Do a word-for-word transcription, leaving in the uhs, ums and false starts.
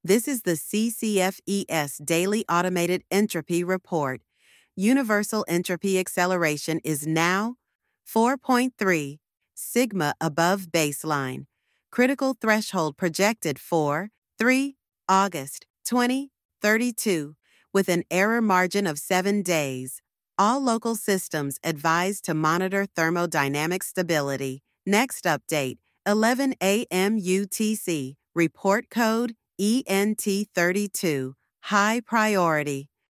This is the C C F E S Daily Automated Entropy Report. Universal entropy acceleration is now four point three sigma above baseline. Critical threshold projected for three August twenty thirty-two with an error margin of seven days. All local systems advised to monitor thermodynamic stability. Next update, eleven a m U T C. Report code E N T thirty-two. High priority.